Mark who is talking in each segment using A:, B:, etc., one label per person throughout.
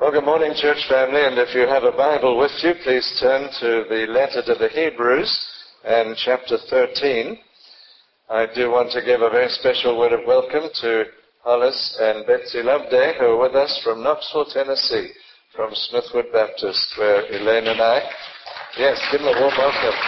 A: Well, good morning, church family, and if you have a Bible with you, please turn to the letter to the Hebrews and chapter 13. I do want to give a very special word of welcome to Hollis and Betsy Loveday, who are with us from Knoxville, Tennessee, from Smithwood Baptist, where Elaine and I... Yes, give them a warm welcome.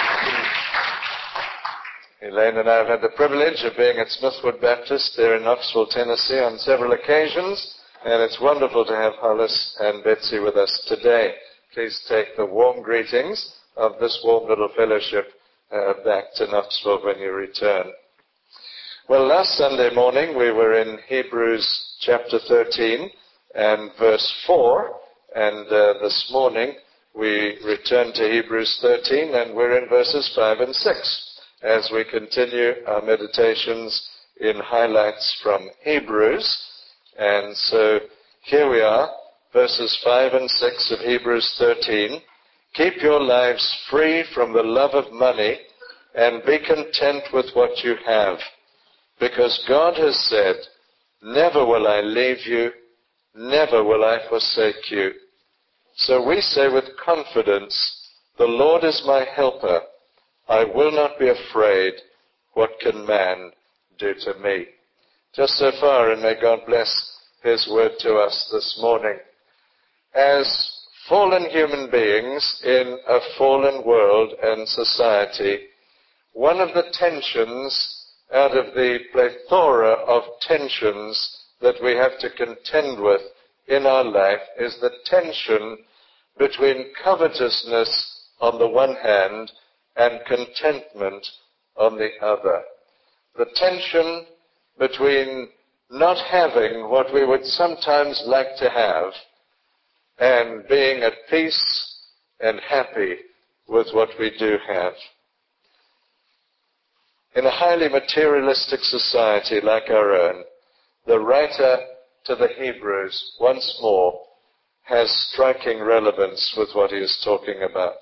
A: Elaine and I have had the privilege of being at Smithwood Baptist there in Knoxville, Tennessee on several occasions. And it's wonderful to have Hollis and Betsy with us today. Please take the warm greetings of this warm little fellowship back to Knoxville when you return. Well, last Sunday morning we were in Hebrews chapter 13 and verse 4. And this morning we returned to Hebrews 13 and we're in verses 5 and 6 as we continue our meditations in highlights from Hebrews. And so here we are, verses 5 and 6 of Hebrews 13. Keep your lives free from the love of money and be content with what you have, because God has said, never will I leave you, never will I forsake you. So we say with confidence, the Lord is my helper. I will not be afraid. What can man do to me? Just so far, and may God bless His word to us this morning. As fallen human beings in a fallen world and society, one of the tensions out of the plethora of tensions that we have to contend with in our life is the tension between covetousness on the one hand and contentment on the other. The tension between not having what we would sometimes like to have and being at peace and happy with what we do have. In a highly materialistic society like our own, the writer to the Hebrews once more has striking relevance with what he is talking about.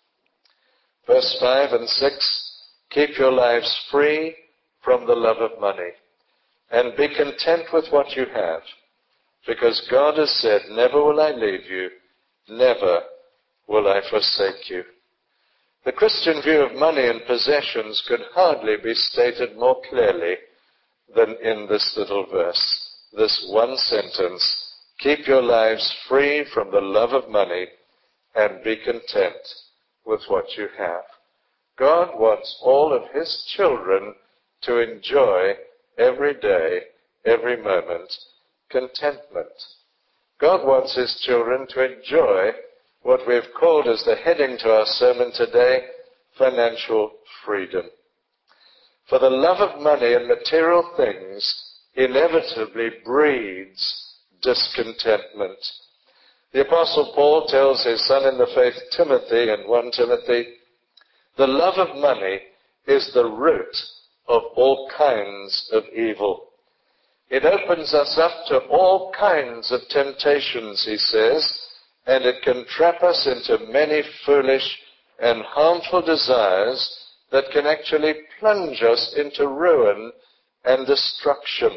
A: Verse 5 and 6, keep your lives free from the love of money. And be content with what you have, because God has said, never will I leave you, never will I forsake you. The Christian view of money and possessions could hardly be stated more clearly than in this little verse, this one sentence, keep your lives free from the love of money and be content with what you have. God wants all of His children to enjoy every day, every moment, contentment. God wants His children to enjoy what we've called as the heading to our sermon today, financial freedom. For the love of money and material things inevitably breeds discontentment. The Apostle Paul tells his son in the faith Timothy in 1 Timothy, the love of money is the root of all kinds of evil. It opens us up to all kinds of temptations, he says, and it can trap us into many foolish and harmful desires that can actually plunge us into ruin and destruction.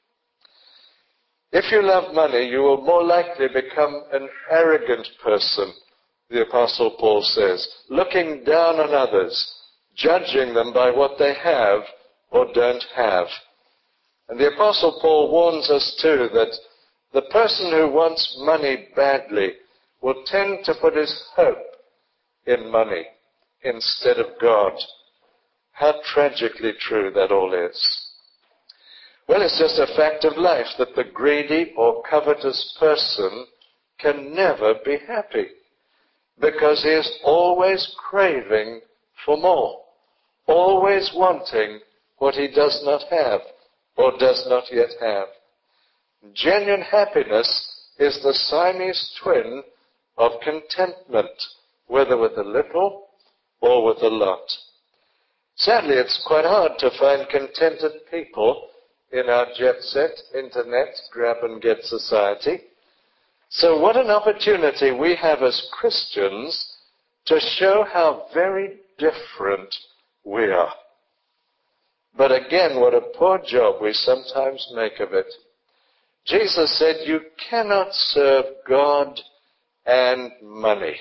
A: If you love money, you will more likely become an arrogant person, the Apostle Paul says, looking down on others, judging them by what they have or don't have. And the Apostle Paul warns us too that the person who wants money badly will tend to put his hope in money instead of God. How tragically true that all is. Well, it's just a fact of life that the greedy or covetous person can never be happy because he is always craving for more, always wanting what he does not have or does not yet have. Genuine happiness is the Siamese twin of contentment, whether with a little or with a lot. Sadly, it's quite hard to find contented people in our jet-set, internet, grab-and-get society. So what an opportunity we have as Christians to show how very different we are. But again, what a poor job we sometimes make of it. Jesus said, you cannot serve God and money.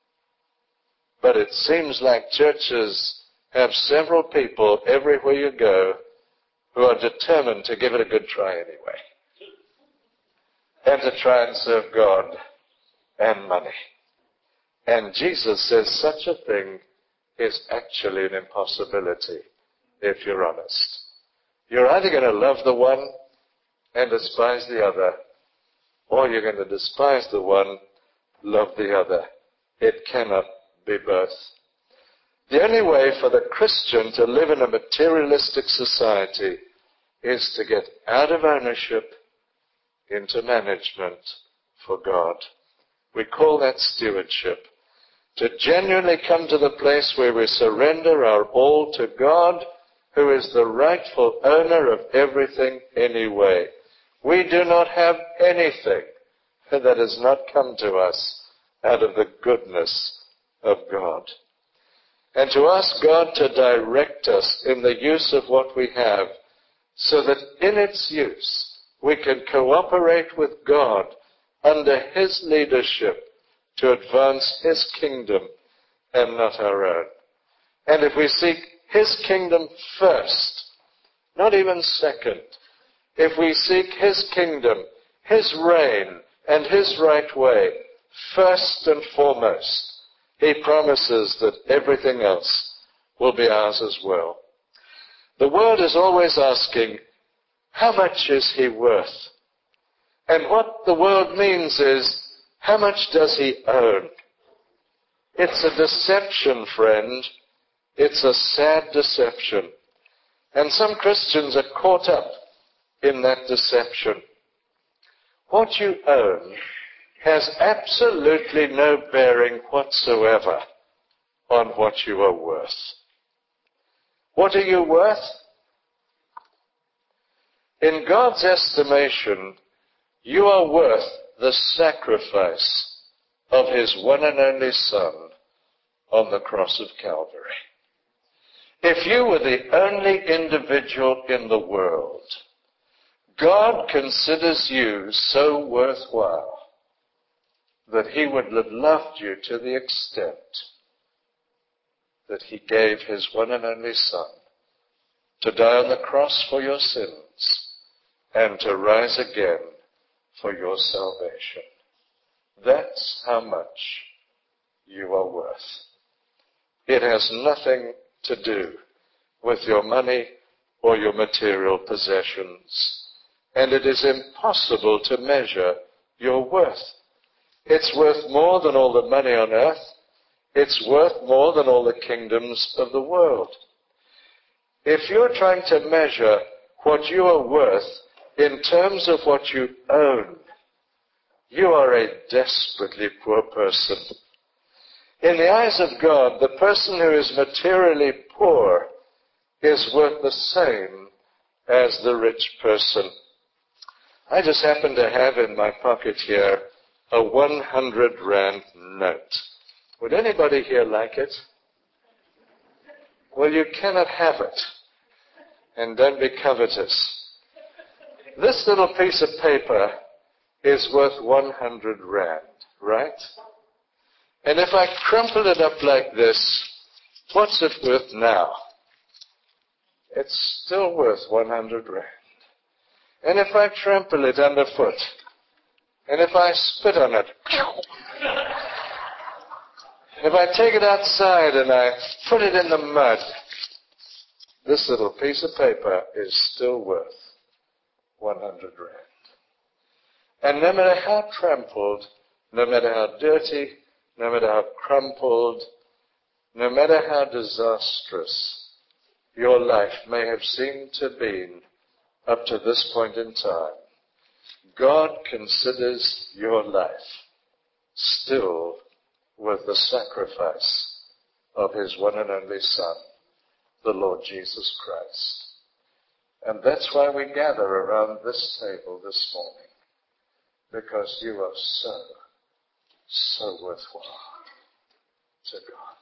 A: But it seems like churches have several people everywhere you go who are determined to give it a good try anyway. And to try and serve God and money. And Jesus says such a thing is actually an impossibility if you're honest. You're either going to love the one and despise the other, or you're going to despise the one, love the other. It cannot be both. The only way for the Christian to live in a materialistic society is to get out of ownership into management for God. We call that stewardship. To genuinely come to the place where we surrender our all to God, who is the rightful owner of everything anyway. We do not have anything that has not come to us out of the goodness of God. And to ask God to direct us in the use of what we have, so that in its use we can cooperate with God under His leadership to advance His kingdom and not our own. And if we seek His kingdom first, not even second, if we seek His kingdom, His reign, and His right way, first and foremost, He promises that everything else will be ours as well. The world is always asking, how much is he worth? And what the world means is, how much does he own? It's a deception, friend. It's a sad deception. And some Christians are caught up in that deception. What you own has absolutely no bearing whatsoever on what you are worth. What are you worth? In God's estimation, you are worth the sacrifice of His one and only Son on the cross of Calvary. If you were the only individual in the world, God considers you so worthwhile that He would have loved you to the extent that He gave His one and only Son to die on the cross for your sins and to rise again for your salvation. That's how much you are worth. It has nothing to do with your money or your material possessions. And it is impossible to measure your worth. It's worth more than all the money on earth. It's worth more than all the kingdoms of the world. If you're trying to measure what you are worth in terms of what you own, you are a desperately poor person. In the eyes of God, the person who is materially poor is worth the same as the rich person. I just happen to have in my pocket here a 100 Rand note. Would anybody here like it? Well, you cannot have it. And don't be covetous. This little piece of paper is worth 100 Rand, right? And if I crumple it up like this, what's it worth now? It's still worth 100 Rand. And if I trample it underfoot, and if I spit on it, if I take it outside and I put it in the mud, this little piece of paper is still worth 100 Rand. And no matter how trampled, no matter how dirty, no matter how crumpled, no matter how disastrous your life may have seemed to be up to this point in time, God considers your life still worth the sacrifice of His one and only Son, the Lord Jesus Christ. And that's why we gather around this table this morning, because you are so worthwhile to God.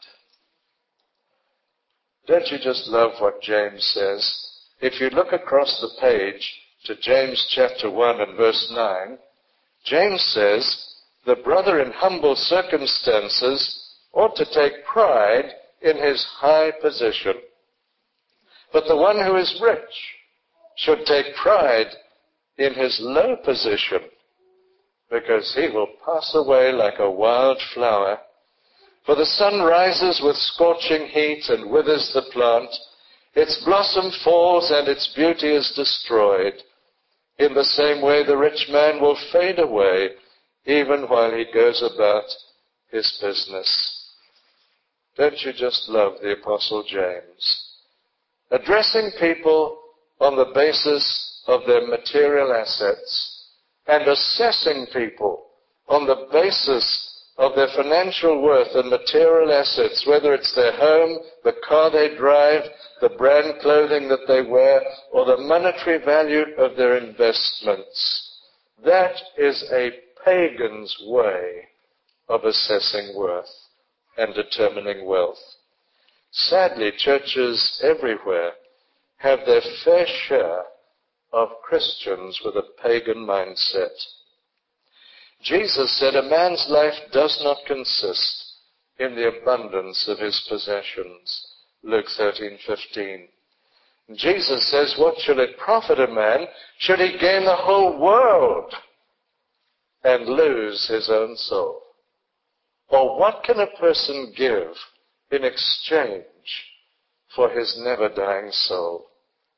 A: Don't you just love what James says? If you look across the page to James chapter 1 and verse 9, James says, the brother in humble circumstances ought to take pride in his high position. But the one who is rich should take pride in his low position, because he will pass away like a wild flower. For the sun rises with scorching heat and withers the plant. Its blossom falls and its beauty is destroyed. In the same way, the rich man will fade away, even while he goes about his business. Don't you just love the Apostle James? Addressing people on the basis of their material assets and assessing people on the basis of their financial worth and material assets, whether it's their home, the car they drive, the brand clothing that they wear, or the monetary value of their investments. That is a pagan's way of assessing worth and determining wealth. Sadly, churches everywhere have their fair share of Christians with a pagan mindset. Jesus said a man's life does not consist in the abundance of his possessions. Luke 13:15. Jesus says, what shall it profit a man should he gain the whole world and lose his own soul? Or what can a person give in exchange for his never-dying soul?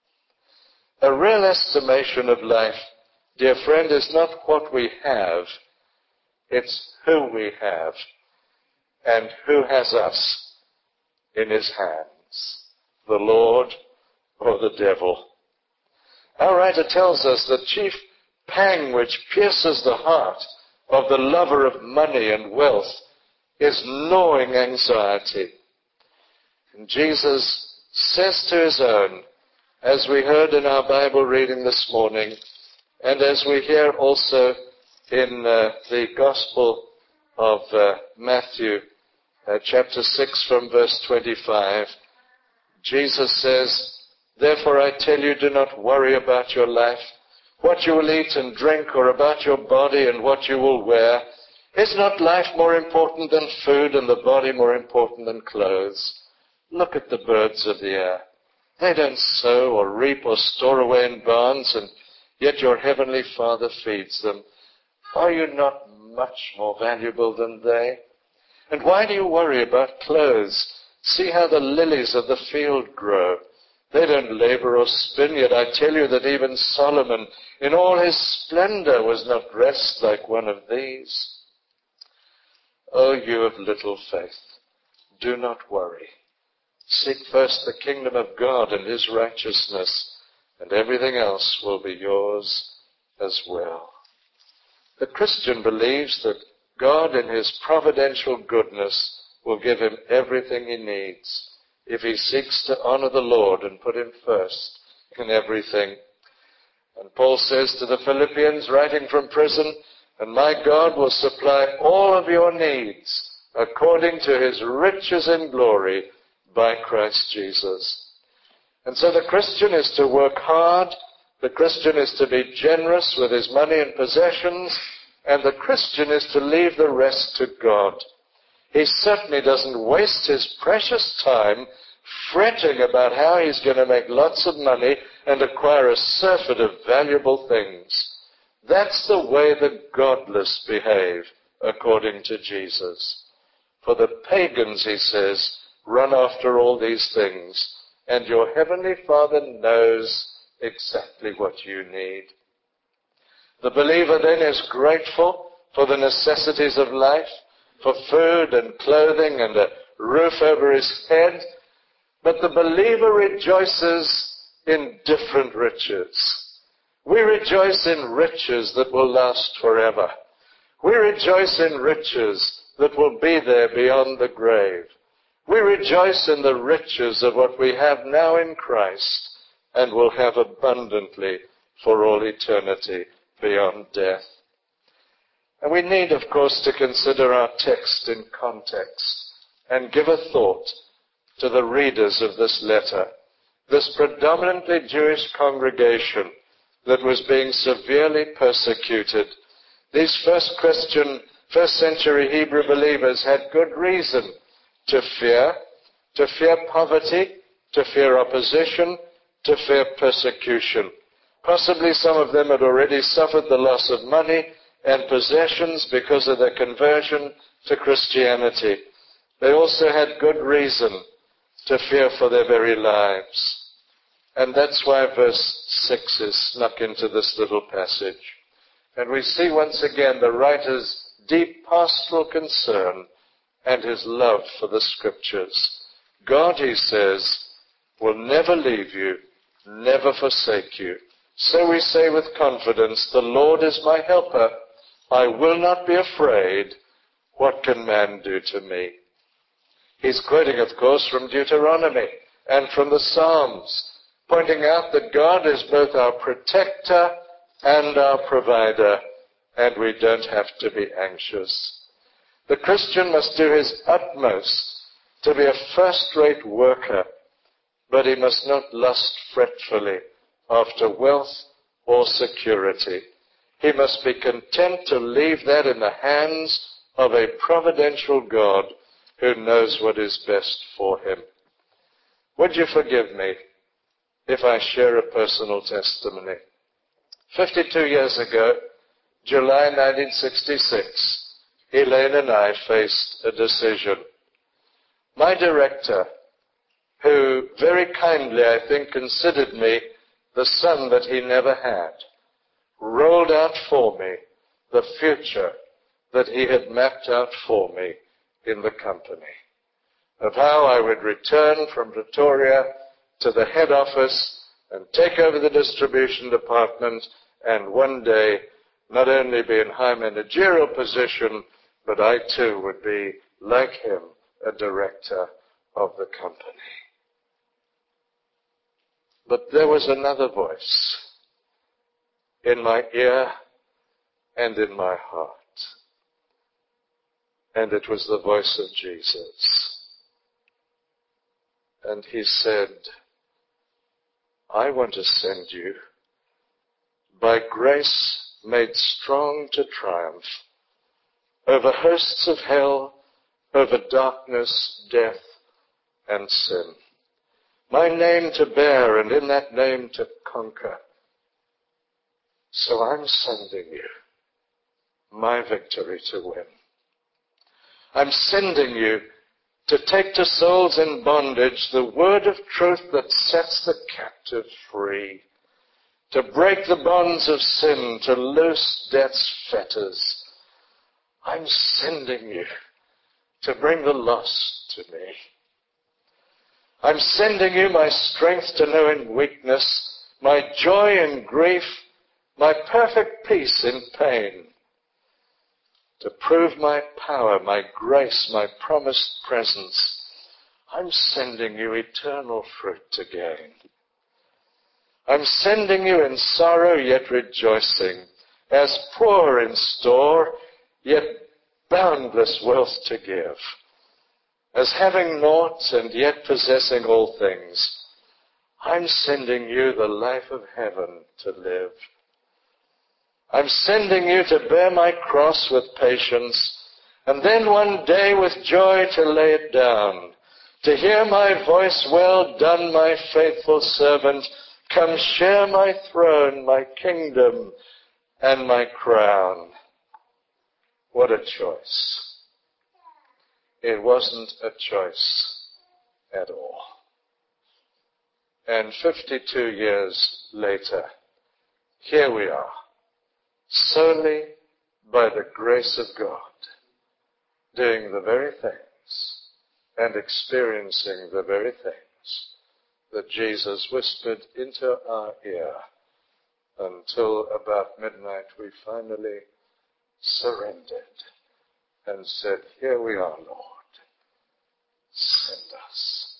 A: A real estimation of life, dear friend, is not what we have. It's who we have and who has us in his hands, the Lord or the devil. Our writer tells us the chief pang which pierces the heart of the lover of money and wealth is gnawing anxiety. And Jesus says to his own, as we heard in our Bible reading this morning, and as we hear also in the Gospel of Matthew, chapter 6 from verse 25, Jesus says, therefore I tell you, do not worry about your life, what you will eat and drink, or about your body and what you will wear. Is not life more important than food, and the body more important than clothes? Look at the birds of the air. They don't sow or reap or store away in barns, and yet your heavenly Father feeds them. Are you not much more valuable than they? And why do you worry about clothes? See how the lilies of the field grow. They don't labor or spin, yet I tell you that even Solomon in all his splendor was not dressed like one of these. O you of little faith, do not worry. Seek first the kingdom of God and his righteousness, and everything else will be yours as well. The Christian believes that God in his providential goodness will give him everything he needs if he seeks to honor the Lord and put him first in everything. And Paul says to the Philippians, writing from prison, and my God will supply all of your needs according to his riches in glory by Christ Jesus. And so the Christian is to work hard, the Christian is to be generous with his money and possessions, and the Christian is to leave the rest to God. He certainly doesn't waste his precious time fretting about how he's going to make lots of money and acquire a surfeit of valuable things. That's the way the godless behave, according to Jesus. For the pagans, he says, run after all these things, and your heavenly Father knows exactly what you need. The believer then is grateful for the necessities of life, for food and clothing and a roof over his head, but the believer rejoices in different riches. We rejoice in riches that will last forever. We rejoice in riches that will be there beyond the grave. We rejoice in the riches of what we have now in Christ and will have abundantly for all eternity beyond death. And we need, of course, to consider our text in context and give a thought to the readers of this letter, this predominantly Jewish congregation that was being severely persecuted. These first century Hebrew believers had good reason to fear poverty, to fear opposition, to fear persecution. Possibly some of them had already suffered the loss of money and possessions because of their conversion to Christianity. They also had good reason to fear for their very lives. And that's why verse 6 is snuck into this little passage. And we see once again the writer's deep pastoral concern and his love for the Scriptures. God, he says, will never leave you, never forsake you. So we say with confidence, the Lord is my helper. I will not be afraid. What can man do to me? He's quoting, of course, from Deuteronomy and from the Psalms, pointing out that God is both our protector and our provider, and we don't have to be anxious. The Christian must do his utmost to be a first-rate worker, but he must not lust fretfully after wealth or security. He must be content to leave that in the hands of a providential God who knows what is best for him. Would you forgive me if I share a personal testimony? 52 years ago, July 1966, Elaine and I faced a decision. My director, who very kindly, I think, considered me the son that he never had, rolled out for me the future that he had mapped out for me in the company, of how I would return from Pretoria to the head office and take over the distribution department and one day not only be in high managerial position, but I too would be, like him, a director of the company. But there was another voice in my ear and in my heart. And it was the voice of Jesus. And he said, I want to send you, by grace made strong to triumph, over hosts of hell, over darkness, death, and sin. My name to bear, and in that name to conquer. So I'm sending you my victory to win. I'm sending you to take to souls in bondage the word of truth that sets the captive free, to break the bonds of sin, to loose death's fetters. I'm sending you to bring the lost to me. I'm sending you my strength to know in weakness, my joy in grief, my perfect peace in pain, to prove my power, my grace, my promised presence. I'm sending you eternal fruit to gain. I'm sending you in sorrow yet rejoicing, as poor in store yet boundless wealth to give, as having naught and yet possessing all things. I'm sending you the life of heaven to live. I'm sending you to bear my cross with patience, and then one day with joy to lay it down, to hear my voice, well done, my faithful servant, come share my throne, my kingdom, and my crown. What a choice. It wasn't a choice at all. And 52 years later, here we are, solely by the grace of God, doing the very things and experiencing the very things that Jesus whispered into our ear until about midnight we finally surrendered and said, here we are, Lord, send us.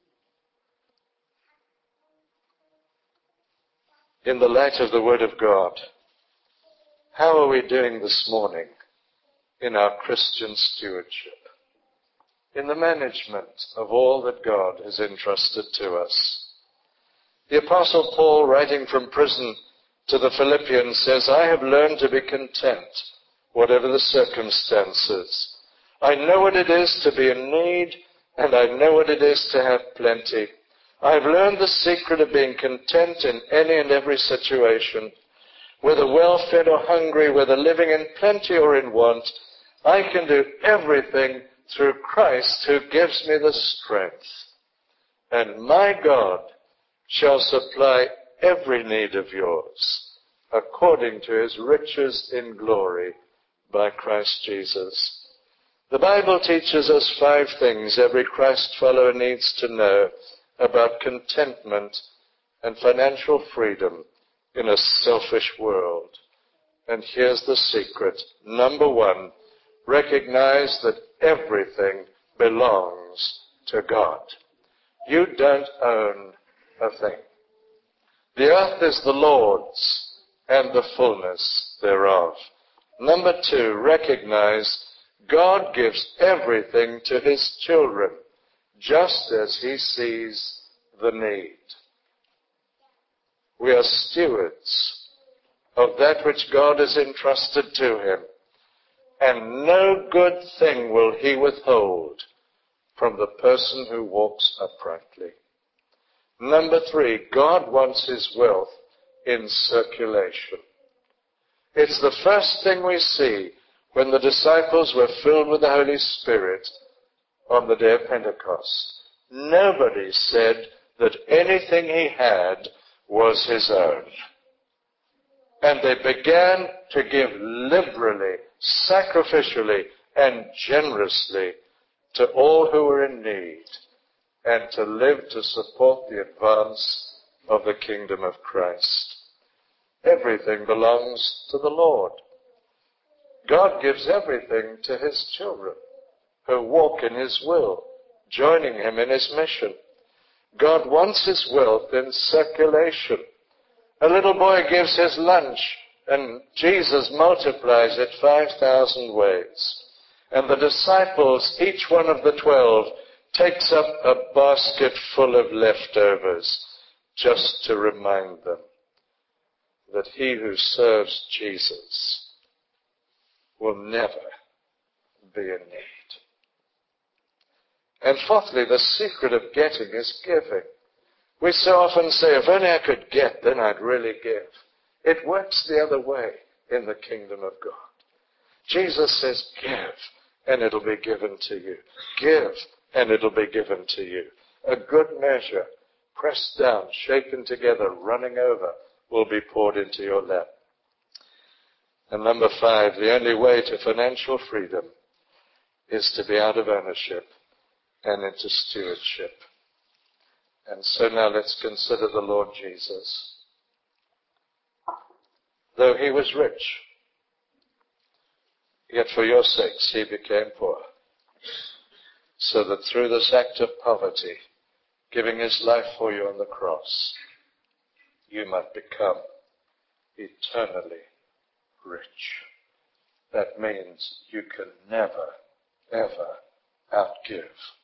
A: In the light of the Word of God, how are we doing this morning in our Christian stewardship, in the management of all that God has entrusted to us? The Apostle Paul, writing from prison to the Philippians says, I have learned to be content, whatever the circumstances. I know what it is to be in need, and I know what it is to have plenty. I've learned the secret of being content in any and every situation, whether well-fed or hungry, whether living in plenty or in want. I can do everything through Christ who gives me the strength. And my God shall supply every need of yours, according to his riches in glory by Christ Jesus. The Bible teaches us 5 things every Christ follower needs to know about contentment and financial freedom in a selfish world. And here's the secret. Number 1, recognize that everything belongs to God. You don't own a thing. The earth is the Lord's and the fullness thereof. Number 2, recognize God gives everything to his children, just as he sees the need. We are stewards of that which God has entrusted to him, and no good thing will he withhold from the person who walks uprightly. Number 3, God wants his wealth in circulation. It's the first thing we see when the disciples were filled with the Holy Spirit on the day of Pentecost. Nobody said that anything he had was his own. And they began to give liberally, sacrificially, and generously to all who were in need, and to live to support the advance of the kingdom of Christ. Everything belongs to the Lord. God gives everything to his children who walk in his will, joining him in his mission. God wants his wealth in circulation. A little boy gives his lunch, and Jesus multiplies it 5,000 ways. And the disciples, each one of the 12, takes up a basket full of leftovers, just to remind them that he who serves Jesus will never be in need. And fourthly, the secret of getting is giving. We so often say, if only I could get, then I'd really give. It works the other way in the kingdom of God. Jesus says, give, and it'll be given to you. Give, and it'll be given to you. A good measure, pressed down, shaken together, running over, will be poured into your lap. And number 5, the only way to financial freedom is to be out of ownership and into stewardship. And so now let's consider the Lord Jesus. Though he was rich, yet for your sakes he became poor, so that through this act of poverty, giving his life for you on the cross, you might become eternally rich. That means you can never, ever outgive